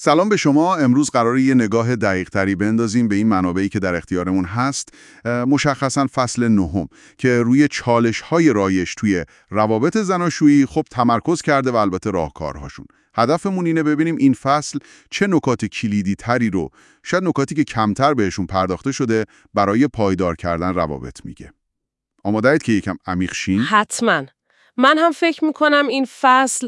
سلام به شما. امروز قراره یه نگاه دقیق تری بندازیم به این منابعی که در اختیارمون هست، مشخصاً فصل نهم که روی چالش‌های رایج توی روابط زناشویی خب تمرکز کرده و البته راهکارهاشون. هدفمون اینه ببینیم این فصل چه نکات کلیدی تری رو، شاید نکاتی که کمتر بهشون پرداخته شده، برای پایدار کردن روابط میگه. آماده‌اید که یکم عمیق شین؟ حتما. من هم فکر میکنم این فصل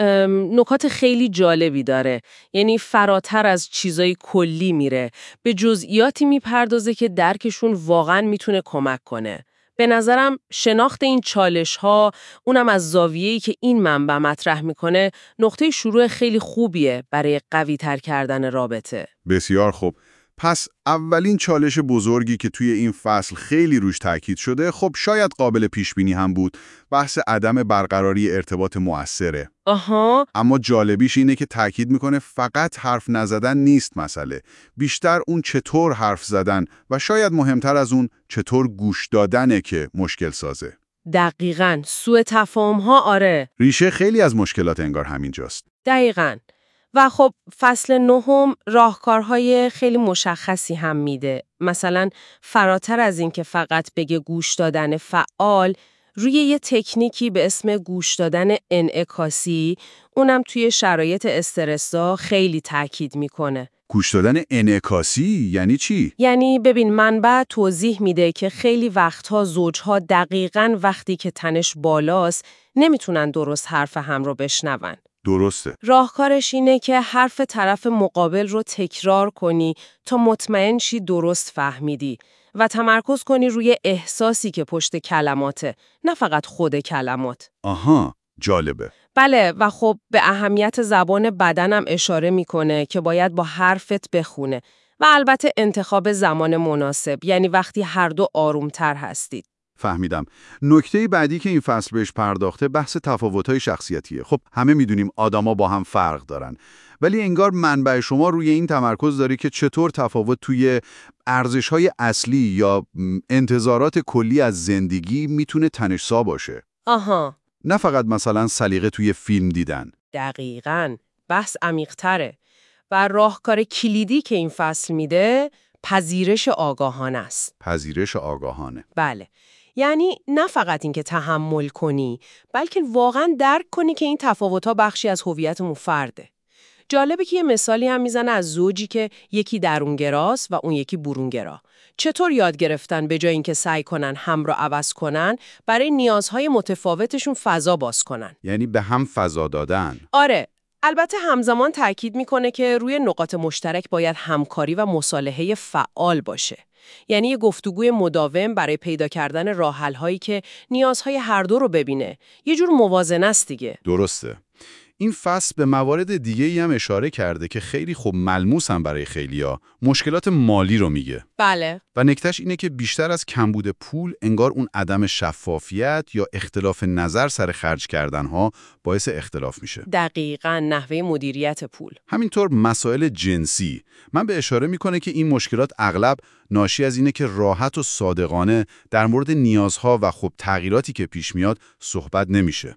نکات خیلی جالبی داره. یعنی فراتر از چیزای کلی میره. به جزئیاتی میپردازه که درکشون واقعا میتونه کمک کنه. به نظرم شناخت این چالش ها، اونم از زاویه‌ای که این منبع مطرح میکنه، نقطه شروع خیلی خوبیه برای قوی تر کردن رابطه. بسیار خوب. پس اولین چالش بزرگی که توی این فصل خیلی روش تاکید شده، خب شاید قابل پیش بینی هم بود، بحث عدم برقراری ارتباط مؤثره. آها. اما جالبیش اینه که تاکید میکنه فقط حرف نزدن نیست مسئله، بیشتر اون چطور حرف زدن و شاید مهمتر از اون چطور گوش دادنه که مشکل سازه. دقیقاً. سوء تفاهم ها، آره. ریشه خیلی از مشکلات انگار همینجاست. دقیقاً. و خب فصل نهم راهکارهای خیلی مشخصی هم میده. مثلا فراتر از این که فقط بگه گوش دادن فعال، روی یه تکنیکی به اسم گوش دادن انعکاسی، اونم توی شرایط استرس‌زا خیلی تاکید میکنه. گوش دادن انعکاسی یعنی چی؟ یعنی ببین، منبع توضیح میده که خیلی وقتها زوجها دقیقاً وقتی که تنش بالاست نمیتونن درست حرف هم رو بشنون. درسته. راهکارش اینه که حرف طرف مقابل رو تکرار کنی تا مطمئن شی درست فهمیدی و تمرکز کنی روی احساسی که پشت کلماته، نه فقط خود کلمات. آها، جالبه. بله، و خب به اهمیت زبان بدنم اشاره میکنه که باید با حرفت بخونه و البته انتخاب زمان مناسب، یعنی وقتی هر دو آرومتر هستید. فهمیدم. نکته بعدی که این فصل بهش پرداخته بحث تفاوت‌های شخصیتیه. خب همه میدونیم آدما با هم فرق دارن. ولی انگار منبع شما روی این تمرکز داره که چطور تفاوت توی ارزش‌های اصلی یا انتظارات کلی از زندگی میتونه تنش‌زا باشه. آها. نه فقط مثلا سلیقه توی فیلم دیدن. دقیقاً. بحث عمیق‌تره. و راهکار کلیدی که این فصل میده، پذیرش آگاهانه است. پذیرش آگاهانه. بله. یعنی نه فقط این که تحمل کنی، بلکه واقعاً درک کنی که این تفاوت‌ها بخشی از هویتمون فرده. جالبه که یه مثالی هم میزنه از زوجی که یکی درونگراست و اون یکی برونگرا. چطور یاد گرفتن به جای اینکه سعی کنن هم رو عوض کنن، برای نیازهای متفاوتشون فضا باز کنن. یعنی به هم فضا دادن. آره. البته همزمان تأکید میکنه که روی نقاط مشترک باید همکاری و مصالحه فعال باشه. یعنی یه گفتگوی مداوم برای پیدا کردن راه حل‌هایی که نیازهای هر دو رو ببینه. یه جور موازنه است دیگه. درسته. این فصل به موارد دیگه‌ای هم اشاره کرده که خیلی خوب ملموس هم برای خیلیا، مشکلات مالی رو میگه. بله. و نکتهش اینه که بیشتر از کمبود پول انگار اون عدم شفافیت یا اختلاف نظر سر خرج کردنها باعث اختلاف میشه. دقیقاً. نحوه مدیریت پول. همینطور مسائل جنسی من به اشاره میکنه که این مشکلات اغلب ناشی از اینه که راحت و صادقانه در مورد نیازها و خب تغییراتی که پیش میاد صحبت نمیشه.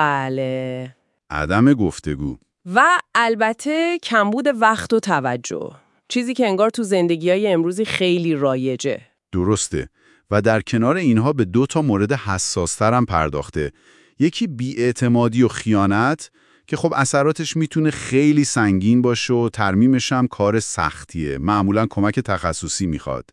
بله. عدم گفتگو. و البته کمبود وقت و توجه. چیزی که انگار تو زندگی‌های امروزی خیلی رایجه. درسته. و در کنار اینها به 2 مورد حساس‌تر هم پرداخته. یکی بی‌اعتمادی و خیانت که خب اثراتش میتونه خیلی سنگین باشه و ترمیمش هم کار سختیه. معمولاً کمک تخصصی میخواد.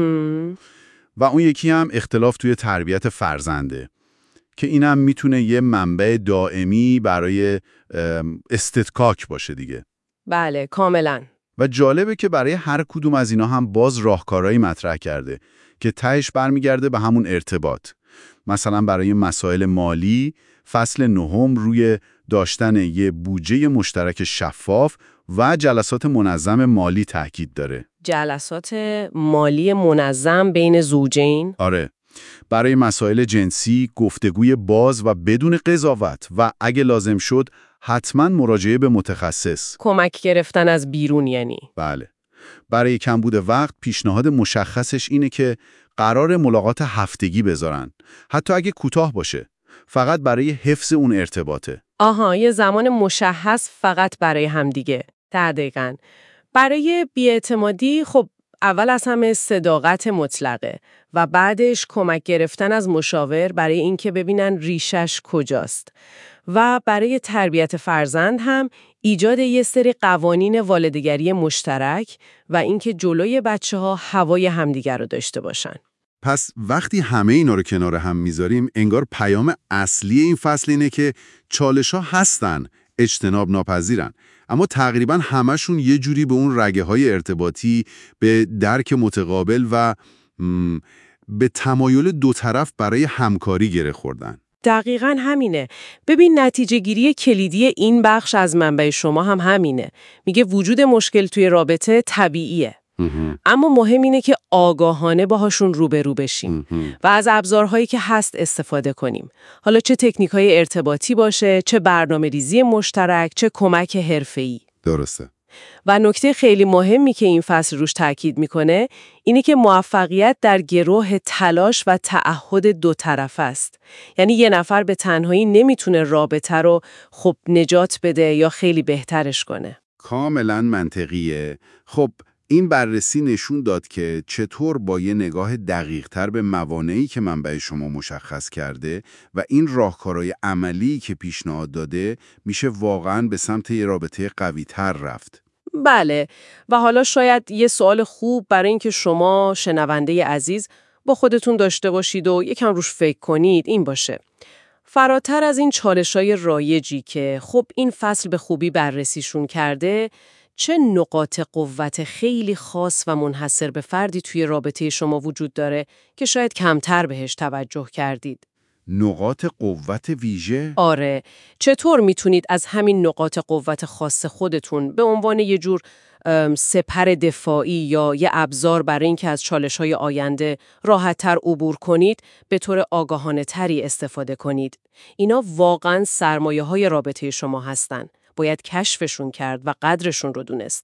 و اون یکی هم اختلاف توی تربیت فرزنده که اینم میتونه یه منبع دائمی برای استدکاک باشه دیگه. بله، کاملاً. و جالبه که برای هر کدوم از اینا هم باز راهکارهایی مطرح کرده که تهش برمیگرده به همون ارتباط. مثلا برای مسائل مالی، فصل نهم روی داشتن یه بودجه مشترک شفاف و جلسات منظم مالی تاکید داره. جلسات مالی منظم بین زوجین؟ آره. برای مسائل جنسی، گفتگوی باز و بدون قضاوت و اگه لازم شد حتما مراجعه به متخصص. کمک گرفتن از بیرون یعنی؟ بله. برای کمبود وقت پیشنهاد مشخصش اینه که قرار ملاقات هفتگی بذارن. حتی اگه کوتاه باشه. فقط برای حفظ اون ارتباطه. آها، یه زمان مشخص فقط برای همدیگه. دقیقاً. برای بی‌اعتمادی خب اول از همه صداقت مطلقه و بعدش کمک گرفتن از مشاور برای اینکه ببینن ریشش کجاست. و برای تربیت فرزند هم ایجاد یه سری قوانین والدگری مشترک و اینکه جلوی بچه‌ها هوای همدیگر رو داشته باشن. پس وقتی همه اینا رو کنار هم میذاریم، انگار پیام اصلی این فصل اینه که چالش‌ها هستن، اجتناب ناپذیرن، اما تقریبا همشون یه جوری به اون رگه‌های ارتباطی، به درک متقابل و به تمایل دو طرف برای همکاری گره خوردن. دقیقاً همینه. ببین نتیجه گیری کلیدی این بخش از منبع شما هم همینه. میگه وجود مشکل توی رابطه طبیعیه. اما مهم اینه که آگاهانه باهاشون روبرو بشیم و از ابزارهایی که هست استفاده کنیم. حالا چه تکنیک‌های ارتباطی باشه، چه برنامه‌ریزی مشترک، چه کمک حرفه‌ای. درسته. و نکته خیلی مهمی که این فصل روش تاکید میکنه اینه که موفقیت در گروه تلاش و تعهد دو طرف است. یعنی یه نفر به تنهایی نمیتونه رابطه رو خب نجات بده یا خیلی بهترش کنه. کاملا منطقیه. خب این بررسی نشون داد که چطور با یه نگاه دقیق‌تر به موانعی که منبع شما مشخص کرده و این راهکارهای عملی که پیشنهاد داده میشه واقعاً به سمت یه رابطه قوی‌تر رفت. بله، و حالا شاید یه سوال خوب برای اینکه شما شنونده عزیز با خودتون داشته باشید و یکم روش فکر کنید این باشه. فراتر از این چالش‌های رایجی که خب این فصل به خوبی بررسیشون کرده، چه نقاط قوت خیلی خاص و منحصر به فردی توی رابطه شما وجود داره که شاید کمتر بهش توجه کردید؟ نقاط قوت ویژه؟ آره، چطور میتونید از همین نقاط قوت خاص خودتون به عنوان یه جور سپر دفاعی یا یه ابزار برای اینکه از چالش‌های آینده راحت‌تر عبور کنید به طور آگاهانه تری استفاده کنید؟ اینا واقعاً سرمایه‌های رابطه شما هستن. باید کشفشون کرد و قدرشون رو دونست.